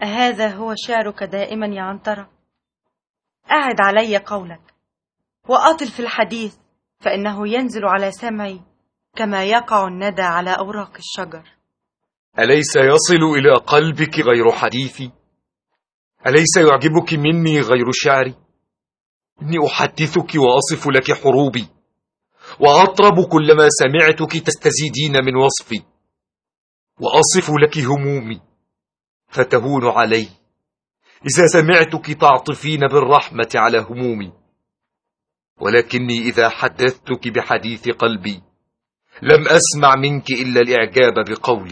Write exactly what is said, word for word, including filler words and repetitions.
أهذا هو شعرك دائما يا عنترة؟ أعد علي قولك وأطل في الحديث، فإنه ينزل على سمعي كما يقع الندى على أوراق الشجر. أليس يصل إلى قلبك غير حديثي؟ أليس يعجبك مني غير شعري؟ إني أحدثك وأصف لك حروبي، وأطرب كلما سمعتك تستزيدين من وصفي، وأصف لك همومي فتهون علي إذا سمعتك تعطفين بالرحمة على همومي. ولكني إذا حدثتك بحديث قلبي لم أسمع منك إلا الإعجاب بقولي.